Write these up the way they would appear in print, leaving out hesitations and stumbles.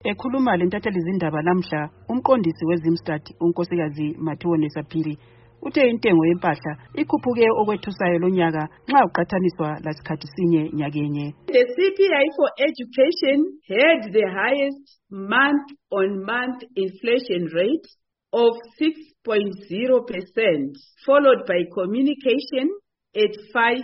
Ekhuluma lentatheli izindaba namhla, umqondisi weZimstat unkosikazi Mathiwone Saphiri uthe intengo yempahla ikhuphuke okwethusayo lonyaka nxa uqhathaniswa lasikhathi sinye nyakenye. The CPI for education had the highest month-on-month inflation rate of 6.0%, followed by communication at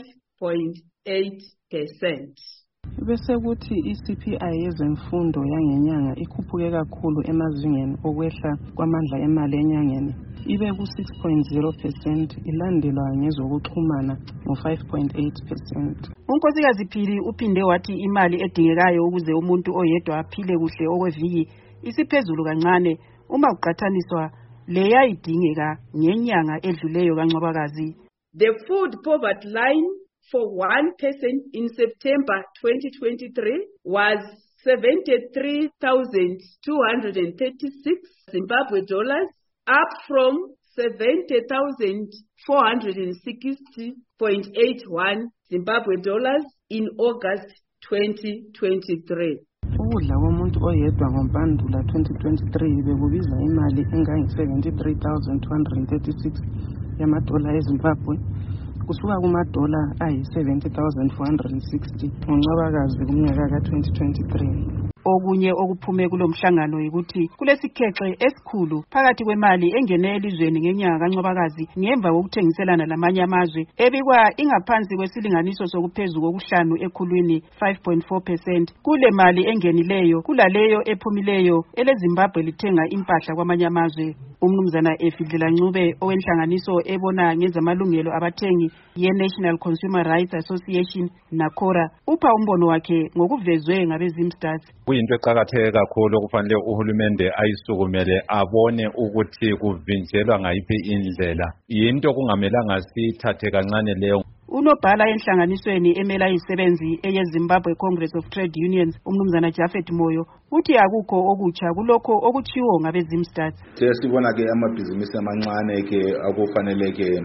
5.8%. Bese kuthi iCPI yezemfundo yangenyanga ikhuphuke kakhulu emazingeni okwehla kwamandla emali enyangeni ibe ku-6.0%, ilandelwa ngezokuxhumana ngo-5.8%. Unkosikazi Phiri uphinde wathi imali edingekayo ukuze umuntu oyedwa aphile kuhle okweviki isiphezulu kancane uma uqhathaniswa leyayidingeka ngenyanga edluleyo kaNcwabakazi. The food poverty line for one person in September 2023 was 73,236 Zimbabwe dollars, up from 70,460.81 Zimbabwe dollars in August 2023. Ukudla komuntu oyedwa ngoMpandula 2023 bekubiza imali engange-73,236 yamadola eZimbabwe kusuka kumadola ayi-70,460 ngoNcwabakazi kumnyaka ka-2023. Okunye okuphume kulomhlangano ukuthi kulesikhexe esikhulu phakathi kwemali engene elizweni ngenyanga kaNcwabakazi ngemva kokuthengiselana lamanye amazwe ebikwa ingaphansi kwesilinganiso sokuphezulu kokuhlanu ekhulwini 5.4%. Kule mali engenileyo kulaleyo ephumileyo eleZimbabwe lithenga impahla kwamanye amazwe. Umnumzana Efidlela Ncube owenhlanganiso ebona ngezamalungelo abathengi ye-National Consumer Rights Association NACORA upha umbono wakhe ngokuvezwe ngabeZimstat. Kuyinto eqakatheke kakhulu okufanele uhulumende ayisukumele abone ukuthi kuvinjelwa ngayiphi indlela. Yinto kungamelanga sithathe kancane leyo. Unobhala enhlanganisweni emela izisebenzi eyeZimbabwe Congress of Trade Unions umnumzana Jafet Moyo uthi akukho okutsha kulokho okuchiwo ngabeZimstat. Sibona ke amabhizinisi amancane ke akufanele ke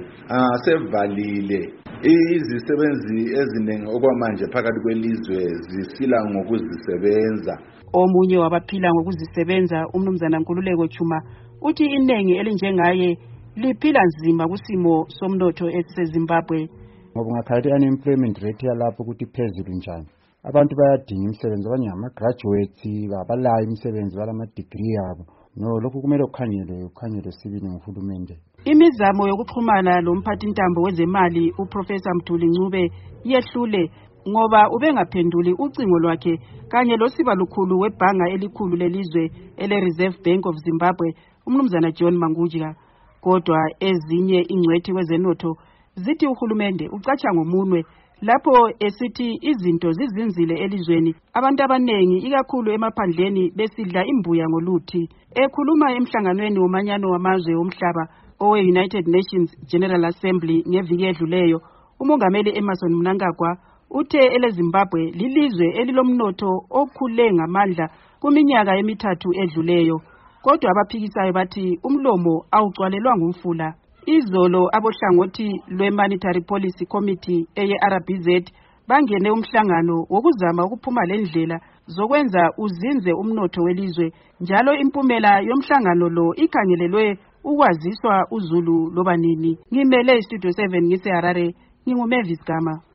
sevalile izisebenzi eziningi okwamanje phakathi kwelizwe zisila ngokuzisebenza. Omunye wabaphila ngokuzisebenza umnumzana Nkululeko Chuma uthi inengi elinjengaye liphila nzima kusimo somnotho eseZimbabwe. Ngoba ngakhathi unemployment rate yalapho ukuthi phezulu njani. Abantu bayadinga imisebenzi, abanye ama-graduates abalayo imisebenzi balama-degree yabo. No, lokhu kumele ukhangelwe sibili nguhulumende. Imizamo yokuxhumana lomphathintambo wezemali uProfessor Mthuli Ncube yehlule ngoba ubengaphenduli ucingo lwakhe kanye losiba lukhulu webhanga elikhulu lelizwe ele-Reserve Bank of Zimbabwe umnumzana John Mangujika. Kodwa ezinye ingcwethi kwezenotho zithi uhulumende ucatsha ngomunwe lapho esithi izinto zizinzile elizweni, abantu abanengi ikakhulu emaphandleni besidla imbuya ngoluthi. Ekhuluma emhlanganweni womanyano wamazwe omhlaba owe-United Nations General Assembly ngeviki edluleyo, umongameli Emmerson Mnangagwa uthe eleZimbabwe lilizwe elilomnotho okhule ngamandla kuminyaka emithathu edluleyo. Kodwa abaphikisayo bathi umlomo awugcwalelwa ngumfula. Izolo abohlangothi lwe-Monetary Policy Committee eye-RBZ bangene umhlangano wokuzama ukuphuma lendlela zokwenza uzinze umnotho welizwe, njalo impumela yomhlangano lo ikhangelelwe ukwaziswa uZulu loba nini. Ngimele iStudio 7 ngiseHarare, nginguMavis Gama.